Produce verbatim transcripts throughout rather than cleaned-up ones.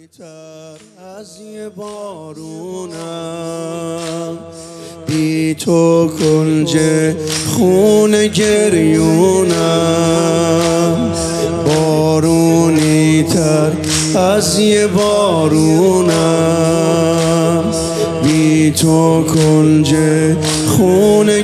تر از یه بارونم، بی تو کنج خون گریونم، بارونی تر از یه بارونم، بی تو کنج خون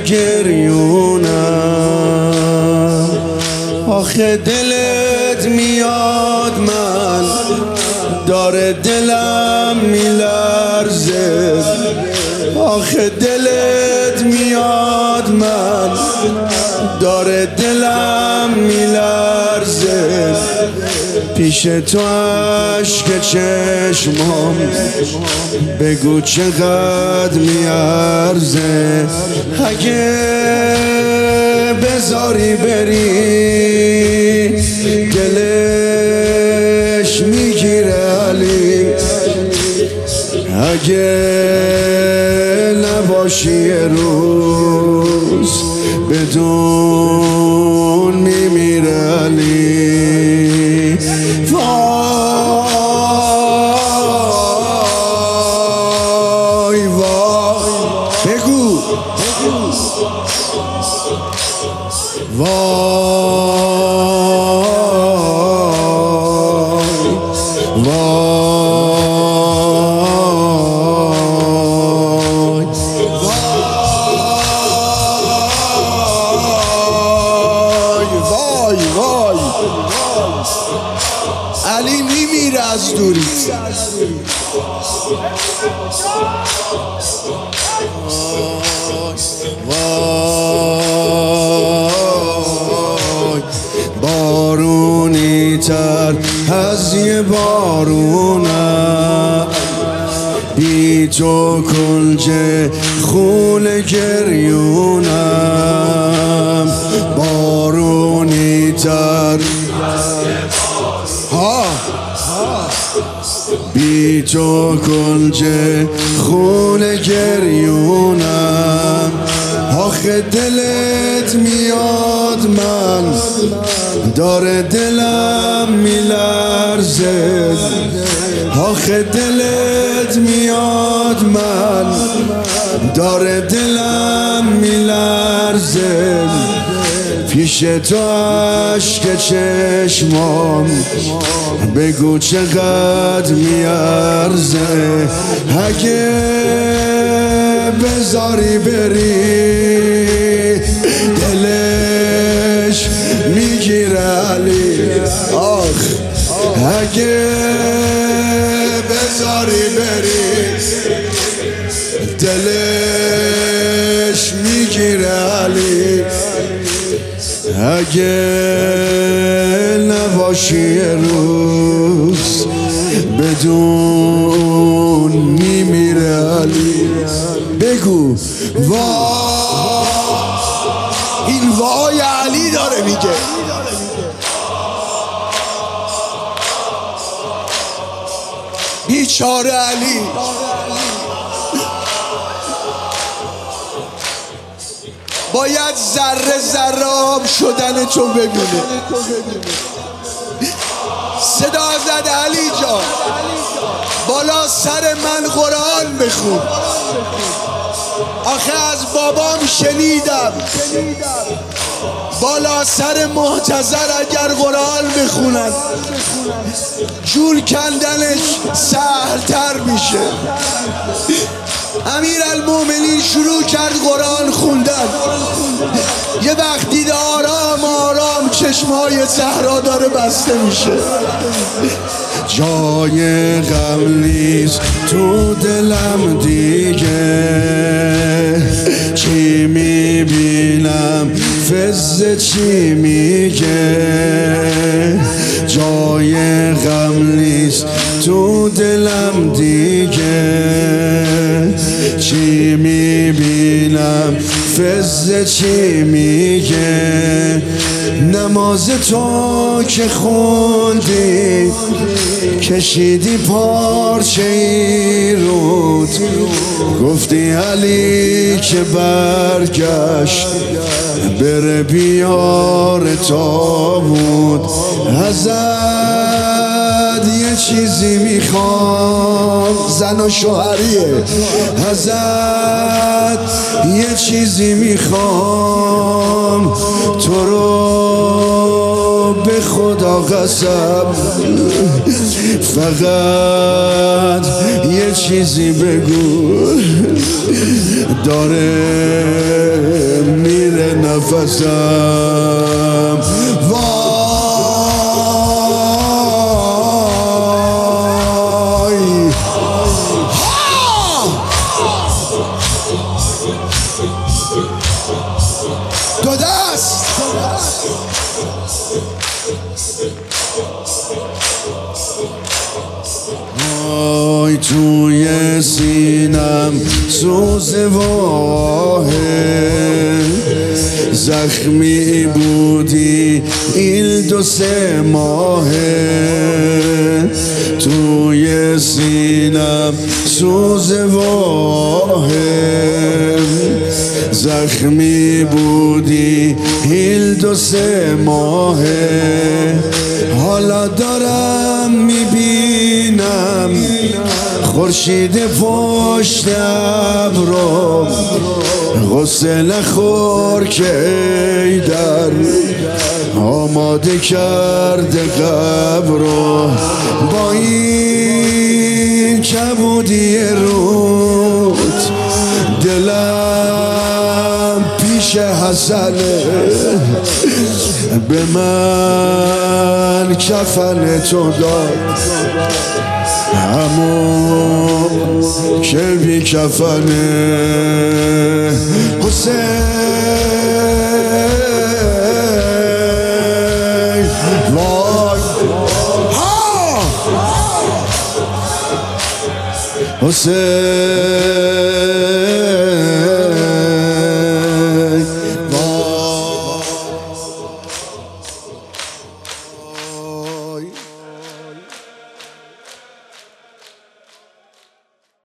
گریونم. آخه دلت میاد من داره دلم میلرزه، آخه دلت میاد من داره دلم میلرزه، پیش تو عشق چشمام بگو چقدر میارزه، اگه بذاری بری دلش میگیره علی، اگه نباشی یه روز بدون میمیره علی. وای وای بگو وای وای وای علی میمیره از دوری. وای بارونی تر از یه بارونم، بی تو کنج خون گریونم، بارونی تر ها بی تو کنج خون گریونم. آخه دلت میاد من داره دلم میلرزه، آخه دلت میاد من داره دلم میلرزه، پیش تو عشق چشمام بگو چقدر میارزه، اگه بذاری بری دلش میگیره علی. آخ اگه بذاری بری دلش میگیره علی، اگه نباشی یه روز بدون میمیره علی. بگو وای، این وای علی داره میگه. بیچاره علی باید ذره ذره آب شدن تو ببینه. صدا زد علی جان بالا سر من قرآن بخون، آخه از بابام شنیدم بالا سر محتضر اگر قرآن بخونن جون کندنش سهل‌تر میشه. امیرالمومنین شروع کرد قرآن خوندن، یه وقت دید آرام آرام چشمای زهرا داره بسته میشه. جای غم نیست تو دلم دیگه، چی میبینم فزه چی میگه، جای غم نیست تو دلم دیگه، چی میبینم فزه چی میگه، نماز تو که خوندی کشیدی پارچه ای رود، گفتی علی که برگشت بره بیار تابوت، ازت یه چیزی میخوام، زن و شوهریه، ازت یه چیزی میخوام، تو رو به خدا قسم فقط یه چیزی بگو، داره میره نفسم. وای دو دست وای توی سینم سوز واهه، زخمی بودی این دو سه ماهه، توی سینم سوز واهه، زخمی بودی این دو سه ماهه، حالا دارم میبینم خورشید پشت ابرم، غصه نخور که در آماده کرده قبرو، با این کبودی روت دلم پیش حسنه، به من کفن تو داد همون که بی کفنه. حسین وای ها حسین